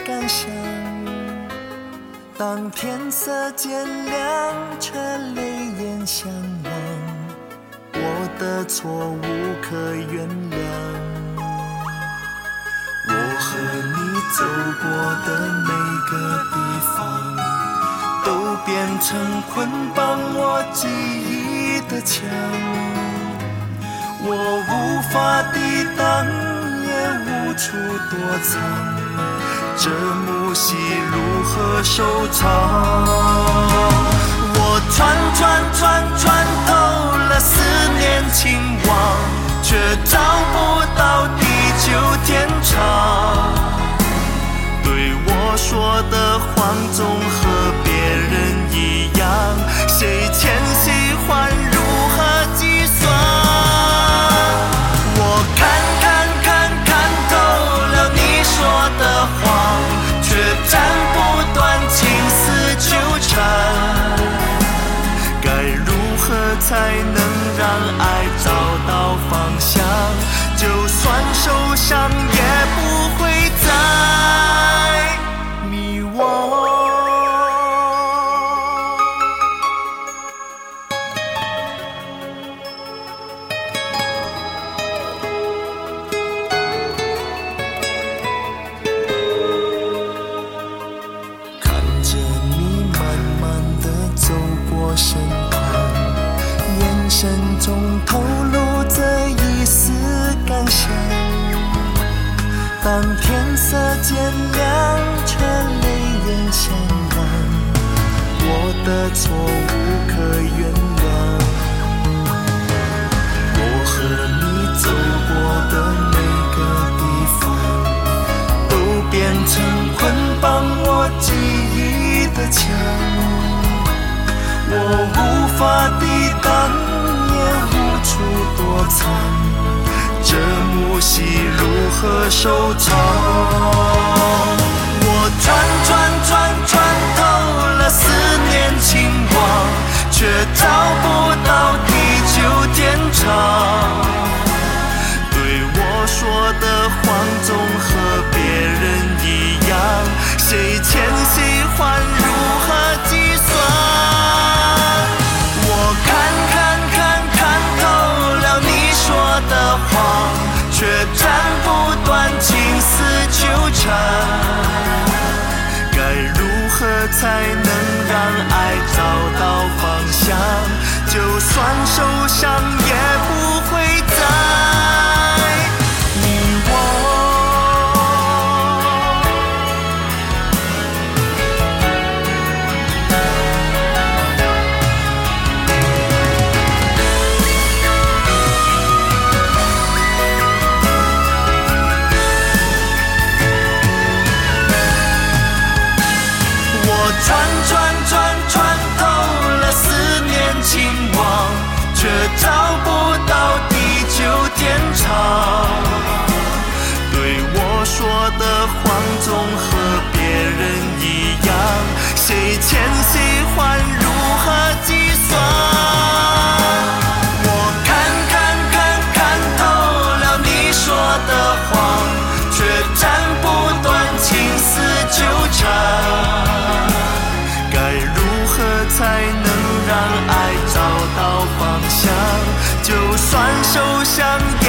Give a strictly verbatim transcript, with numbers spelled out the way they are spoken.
感想。当天色渐亮，却泪眼相望，我的错无可原谅。我和你走过的每个地方，都变成捆绑我记忆的墙。我无法抵挡，也无处躲藏，这幕戏如何收场？我穿穿穿穿透了思念情网，却找不到地久天长。对我说的谎总和别人一样，谁欠谁还如何计算？我看看看看透了你说的谎，却斩不断情丝纠缠。该如何才能让爱找到方向？就算受伤也不会再迷惘。看着你慢慢地走过身旁，眼神中透露着一丝感伤。当天色渐亮，却泪眼相望，我的错无可原谅。我和你走过的每个地方，都变成捆绑我记忆的墙。我无法抵挡，也无处躲藏，这幕戏如何收场？我穿穿穿穿透了思念情网，却找不到地久天长。对我说的谎总和别人一样，谁欠谁还如何计算？我看看看看透了你说的谎，却斩不断情丝纠缠。该如何才能让爱找到方向？就算受伤也不会再迷惘。穿穿穿穿透了思念情网，却找不到地久天长。对我说的谎总和别人一样，谁欠谁还如何计算？我看看看看透了你说的谎，却斩不断情丝纠缠。才能让爱找到方向，就算受伤